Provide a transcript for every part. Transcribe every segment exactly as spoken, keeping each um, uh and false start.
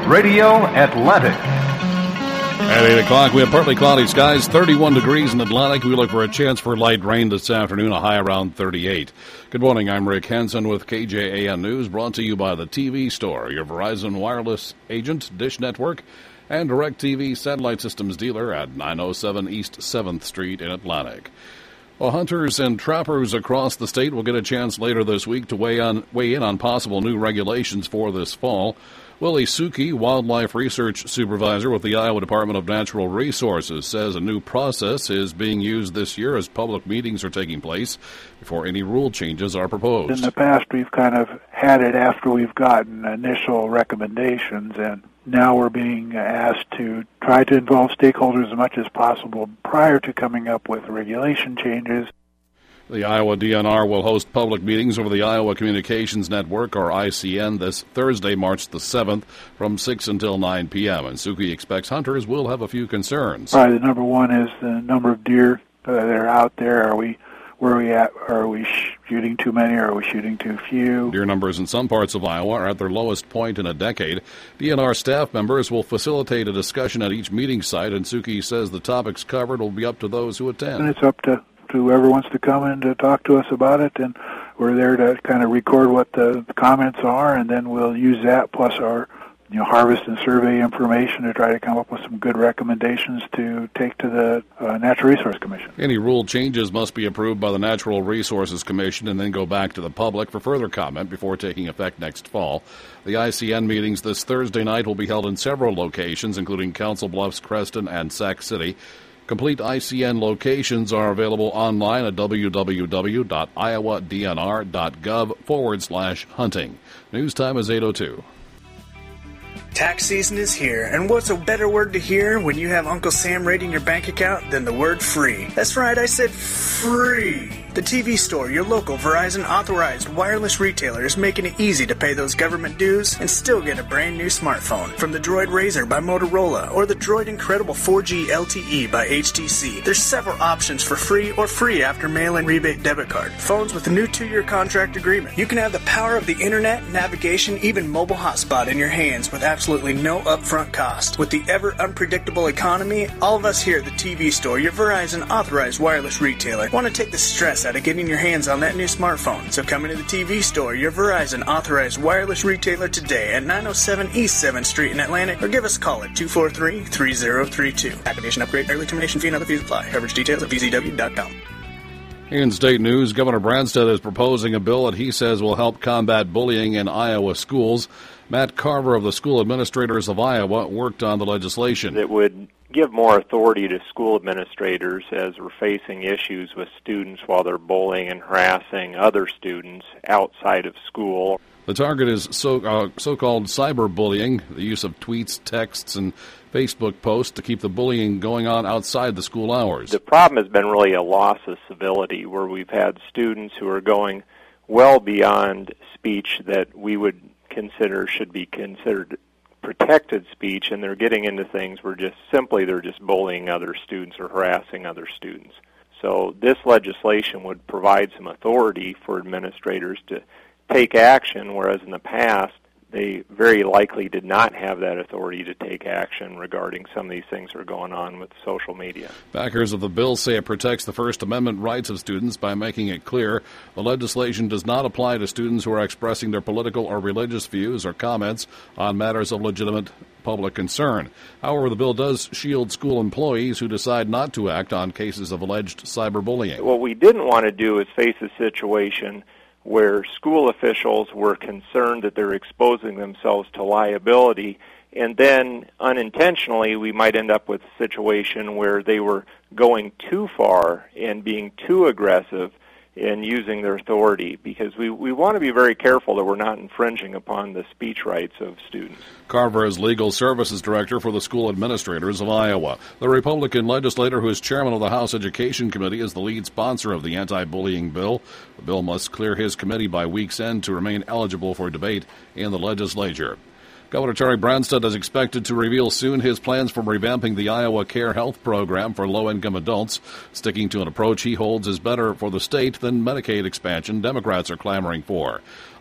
Radio Atlantic. At eight o'clock, we have partly cloudy skies, thirty-one degrees in Atlantic. We look for a chance for light rain this afternoon, a high around thirty-eight. Good morning, I'm Rick Henson with K J A N News, brought to you by the T V Store, your Verizon wireless agent, Dish Network, and DirecTV satellite systems dealer at nine oh seven East seventh Street in Atlantic. Well, hunters and trappers across the state will get a chance later this week to weigh, on, weigh in on possible new regulations for this fall. Willie Suki, Wildlife Research Supervisor with the Iowa Department of Natural Resources, says a new process is being used this year as public meetings are taking place before any rule changes are proposed. In the past, we've kind of had it after we've gotten initial recommendations, and now we're being asked to try to involve stakeholders as much as possible prior to coming up with regulation changes. The Iowa D N R will host public meetings over the Iowa Communications Network, or I C N, this Thursday, March the seventh, from six until nine p.m., and Suki expects hunters will have a few concerns. All right, the number one is the number of deer uh, that are out there. Are we, where are we at? Are we shooting too many, or are we shooting too few? Deer numbers in some parts of Iowa are at their lowest point in a decade. D N R staff members will facilitate a discussion at each meeting site, and Suki says the topics covered will be up to those who attend. And it's up to to whoever wants to come in to talk to us about it, and we're there to kind of record what the comments are, and then we'll use that plus our you know, harvest and survey information to try to come up with some good recommendations to take to the uh, Natural Resource Commission. Any rule changes must be approved by the Natural Resources Commission and then go back to the public for further comment before taking effect next fall. The I C N meetings this Thursday night will be held in several locations, including Council Bluffs, Creston, and Sac City. Complete I C N locations are available online at www.iowadnr.gov forward slash hunting. News time is eight oh two. Tax season is here, and what's a better word to hear when you have Uncle Sam raiding your bank account than the word free? That's right, I said free. The T V Store, your local Verizon authorized wireless retailer, is making it easy to pay those government dues and still get a brand new smartphone. From the Droid Razr by Motorola or the Droid Incredible four G L T E by H T C, there's several options for free or free after mail-in rebate debit card. Phones with a new two-year contract agreement. You can have the power of the internet, navigation, even mobile hotspot in your hands with absolutely no upfront cost. With the ever unpredictable economy, all of us here at the T V Store, your Verizon authorized wireless retailer, want to take the stress out of getting your hands on that new smartphone. So come into the T V Store, your Verizon authorized wireless retailer today at nine oh seven East seventh Street in Atlantic, or give us a call at two four three, three oh three two. Activation upgrade, early termination fee and other fees apply. Coverage details at v z w dot com. In state news, Governor Branstad is proposing a bill that he says will help combat bullying in Iowa schools. Matt Carver of the School Administrators of Iowa worked on the legislation. It would give more authority to school administrators as we're facing issues with students while they're bullying and harassing other students outside of school. The target is so, uh, so-called cyberbullying, the use of tweets, texts, and Facebook posts to keep the bullying going on outside the school hours. The problem has been really a loss of civility, where we've had students who are going well beyond speech that we would consider should be considered protected speech, and they're getting into things where just simply they're just bullying other students or harassing other students. So this legislation would provide some authority for administrators to take action, whereas in the past they very likely did not have that authority to take action regarding some of these things that are going on with social media. Backers of the bill say it protects the First Amendment rights of students by making it clear the legislation does not apply to students who are expressing their political or religious views or comments on matters of legitimate public concern. However, the bill does shield school employees who decide not to act on cases of alleged cyberbullying. What we didn't want to do is face a situation where school officials were concerned that they're exposing themselves to liability, and then unintentionally we might end up with a situation where they were going too far and being too aggressive in using their authority, because we, we want to be very careful that we're not infringing upon the speech rights of students. Carver is Legal Services Director for the School Administrators of Iowa. The Republican legislator who is chairman of the House Education Committee is the lead sponsor of the anti-bullying bill. The bill must clear his committee by week's end to remain eligible for debate in the legislature. Governor Terry Branstad is expected to reveal soon his plans for revamping the Iowa Care Health Program for low-income adults. Sticking to an approach he holds is better for the state than Medicaid expansion Democrats are clamoring for.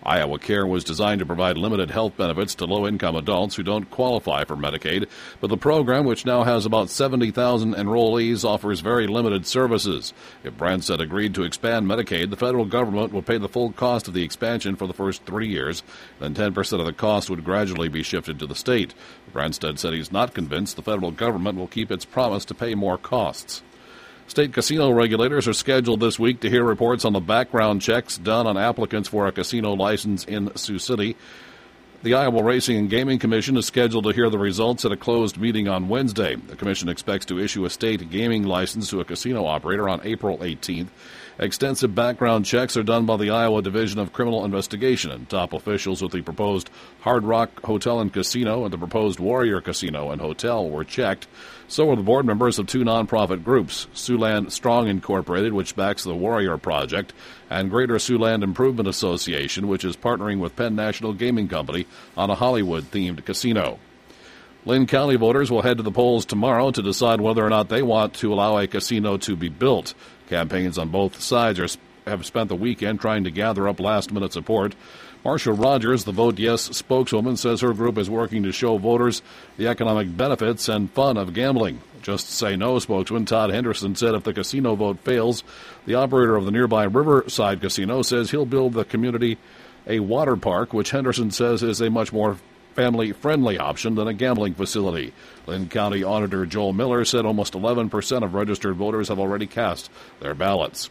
Iowa Care was designed to provide limited health benefits to low-income adults who don't qualify for Medicaid, but the program, which now has about seventy thousand enrollees, offers very limited services. If Branstad agreed to expand Medicaid, the federal government would pay the full cost of the expansion for the first three years, then ten percent of the cost would gradually be shifted to the state. Branstad said he's not convinced the federal government will keep its promise to pay more costs. State casino regulators are scheduled this week to hear reports on the background checks done on applicants for a casino license in Sioux City. The Iowa Racing and Gaming Commission is scheduled to hear the results at a closed meeting on Wednesday. The commission expects to issue a state gaming license to a casino operator on April eighteenth. Extensive background checks are done by the Iowa Division of Criminal Investigation, and top officials with the proposed Hard Rock Hotel and Casino and the proposed Warrior Casino and Hotel were checked. So were the board members of two nonprofit groups, Siouxland Strong Incorporated, which backs the Warrior Project, and Greater Siouxland Improvement Association, which is partnering with Penn National Gaming Company on a Hollywood-themed casino. Linn County voters will head to the polls tomorrow to decide whether or not they want to allow a casino to be built. Campaigns on both sides are, have spent the weekend trying to gather up last-minute support. Marcia Rogers, the Vote Yes spokeswoman, says her group is working to show voters the economic benefits and fun of gambling. Just Say No spokesman Todd Henderson said if the casino vote fails, the operator of the nearby Riverside Casino says he'll build the community a water park, which Henderson says is a much more family-friendly option than a gambling facility. Linn County Auditor Joel Miller said almost eleven percent of registered voters have already cast their ballots.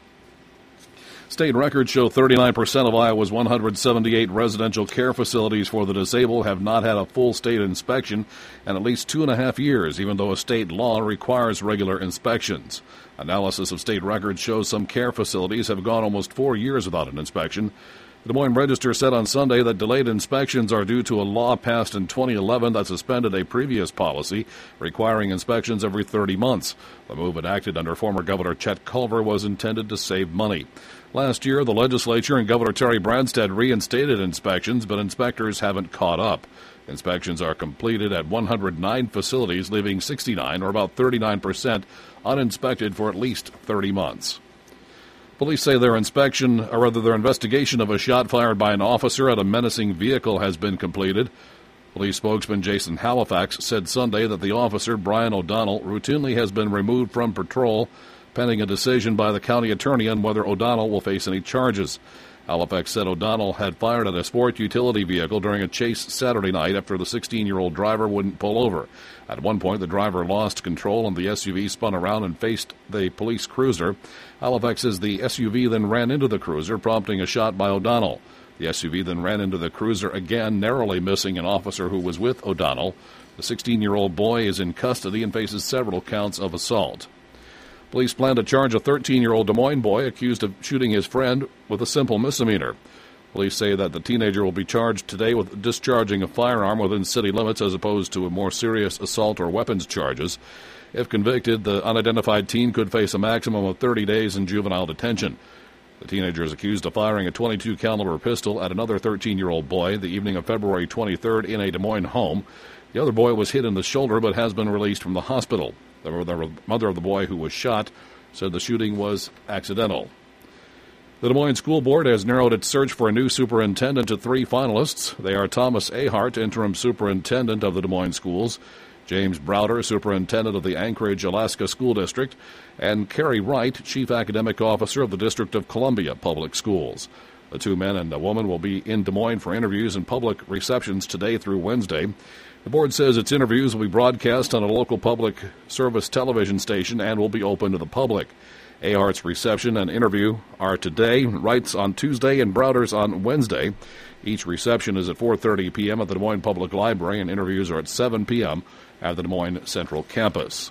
State records show thirty-nine percent of Iowa's one hundred seventy-eight residential care facilities for the disabled have not had a full state inspection in at least two and a half years, even though a state law requires regular inspections. Analysis of state records shows some care facilities have gone almost four years without an inspection. The Des Moines Register said on Sunday that delayed inspections are due to a law passed in twenty eleven that suspended a previous policy requiring inspections every thirty months. The move enacted under former Governor Chet Culver was intended to save money. Last year, the legislature and Governor Terry Branstad reinstated inspections, but inspectors haven't caught up. Inspections are completed at one hundred nine facilities, leaving sixty-nine, or about thirty-nine percent, uninspected for at least thirty months. Police say their inspection, or rather their investigation of a shot fired by an officer at a menacing vehicle has been completed. Police spokesman Jason Halifax said Sunday that the officer, Brian O'Donnell, routinely has been removed from patrol, pending a decision by the county attorney on whether O'Donnell will face any charges. Halifax said O'Donnell had fired at a sport utility vehicle during a chase Saturday night after the sixteen-year-old driver wouldn't pull over. At one point, the driver lost control and the S U V spun around and faced the police cruiser. Halifax says the S U V then ran into the cruiser, prompting a shot by O'Donnell. The S U V then ran into the cruiser again, narrowly missing an officer who was with O'Donnell. The sixteen-year-old boy is in custody and faces several counts of assault. Police plan to charge a thirteen-year-old Des Moines boy accused of shooting his friend with a simple misdemeanor. Police say that the teenager will be charged today with discharging a firearm within city limits as opposed to a more serious assault or weapons charges. If convicted, the unidentified teen could face a maximum of thirty days in juvenile detention. The teenager is accused of firing a twenty-two caliber pistol at another thirteen-year-old boy the evening of February twenty-third in a Des Moines home. The other boy was hit in the shoulder but has been released from the hospital. The mother of the boy who was shot said the shooting was accidental. The Des Moines School Board has narrowed its search for a new superintendent to three finalists. They are Thomas Ahart, interim superintendent of the Des Moines schools, James Browder, superintendent of the Anchorage, Alaska School District, and Carrie Wright, chief academic officer of the District of Columbia Public Schools. The two men and a woman will be in Des Moines for interviews and public receptions today through Wednesday. The board says its interviews will be broadcast on a local public service television station and will be open to the public. Ahart's reception and interview are today, Wright's on Tuesday, and Browder's on Wednesday. Each reception is at four thirty p.m. at the Des Moines Public Library, and interviews are at seven p.m. at the Des Moines Central Campus.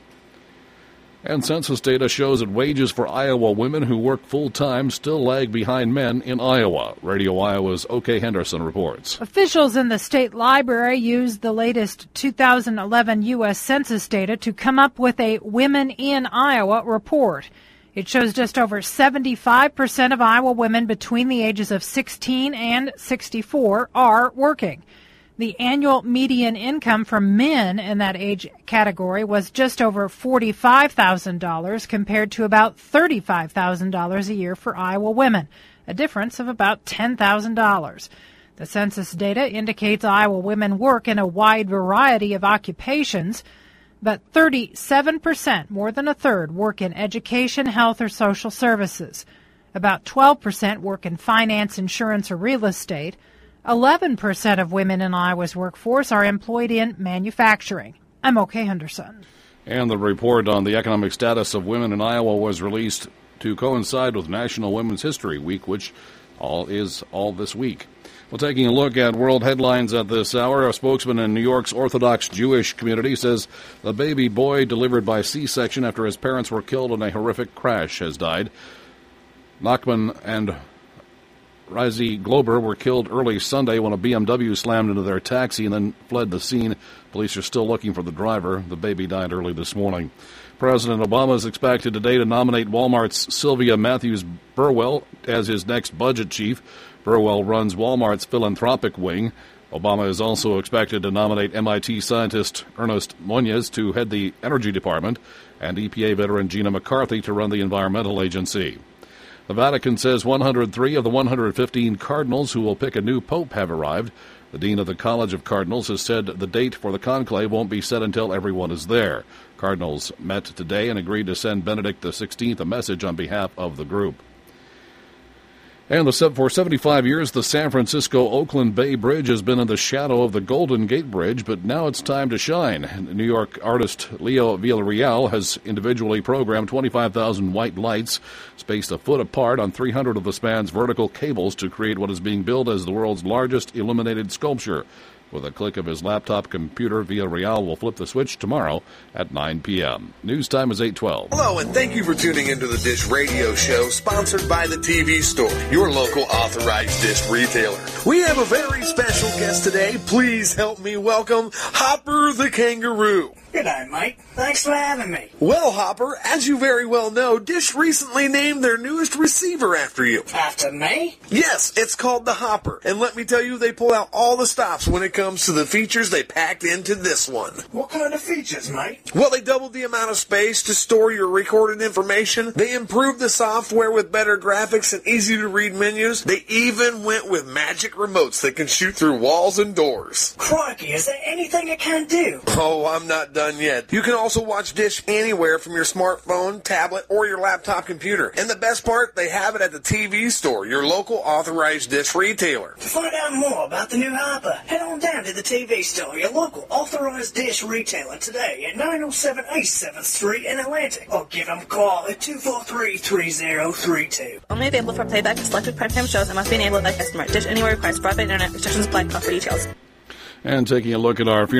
And census data shows that wages for Iowa women who work full-time still lag behind men in Iowa. Radio Iowa's O K. Henderson reports. Officials in the state library used the latest two thousand eleven U S Census data to come up with a Women in Iowa report. It shows just over seventy-five percent of Iowa women between the ages of sixteen and sixty-four are working. The annual median income for men in that age category was just over forty-five thousand dollars compared to about thirty-five thousand dollars a year for Iowa women, a difference of about ten thousand dollars. The census data indicates Iowa women work in a wide variety of occupations, but thirty-seven percent, more than a third, work in education, health, or social services. About twelve percent work in finance, insurance, or real estate. eleven percent of women in Iowa's workforce are employed in manufacturing. I'm O.K. Henderson. And the report on the economic status of women in Iowa was released to coincide with National Women's History Week, which all is all this week. Well, taking a look at world headlines at this hour, a spokesman in New York's Orthodox Jewish community says the baby boy delivered by C-section after his parents were killed in a horrific crash has died. Nachman and Razi Glober were killed early Sunday when a B M W slammed into their taxi and then fled the scene. Police are still looking for the driver. The baby died early this morning. President Obama is expected today to nominate Walmart's Sylvia Matthews Burwell as his next budget chief. Burwell runs Walmart's philanthropic wing. Obama is also expected to nominate M I T scientist Ernest Moniz to head the Energy Department and E P A veteran Gina McCarthy to run the Environmental Agency. The Vatican says one hundred three of the one hundred fifteen cardinals who will pick a new pope have arrived. The dean of the College of Cardinals has said the date for the conclave won't be set until everyone is there. Cardinals met today and agreed to send Benedict the sixteenth a message on behalf of the group. And the, for seventy-five years, the San Francisco-Oakland Bay Bridge has been in the shadow of the Golden Gate Bridge, but now it's time to shine. New York artist Leo Villarreal has individually programmed twenty-five thousand white lights spaced a foot apart on three hundred of the span's vertical cables to create what is being billed as the world's largest illuminated sculpture. With a click of his laptop computer, Villarreal will flip the switch tomorrow at nine p.m. News time is eight twelve. Hello, and thank you for tuning into the Dish Radio Show, sponsored by the T V Store, your local authorized dish retailer. We have a very special guest today. Please help me welcome Hopper the Kangaroo. G'day, mate. Thanks for having me. Well, Hopper, as you very well know, Dish recently named their newest receiver after you. After me? Yes, it's called the Hopper. And let me tell you, they pull out all the stops when it comes to the features they packed into this one. What kind of features, mate? Well, they doubled the amount of space to store your recorded information. They improved the software with better graphics and easy-to-read menus. They even went with magic remotes that can shoot through walls and doors. Crikey, is there anything it can do? Oh, I'm not done yet. You can also watch Dish anywhere from your smartphone, tablet, or your laptop computer. And the best part, they have it at the T V Store, your local authorized Dish retailer. To find out more about the new Hopper, head on down to the T V Store, your local authorized Dish retailer today at nine oh seven East seventh Street in Atlantic, or give them a call at two four three, three oh three two. Only available for playback of selected primetime shows and must be enabled by customer. Dish Anywhere requires broadband internet. Restrictions apply. Call for details. And taking a look at our